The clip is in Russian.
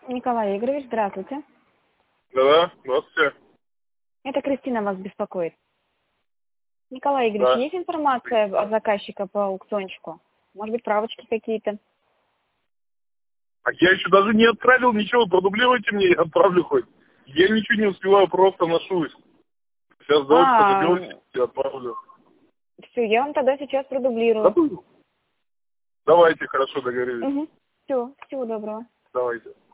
Николай Игоревич, здравствуйте. Да, здравствуйте. Это Кристина вас беспокоит. Николай Игоревич, Да. есть информация от заказчика по аукциончику? Может быть, правочки какие-то? А я еще даже не отправил ничего, продублируйте мне, я отправлю хоть. Я ничего не успеваю, просто ношусь. Сейчас давайте подоберусь и отправлю. Все, я вам тогда сейчас продублирую. Да, давайте, хорошо, договорились. Угу. Все, всего доброго. Давайте.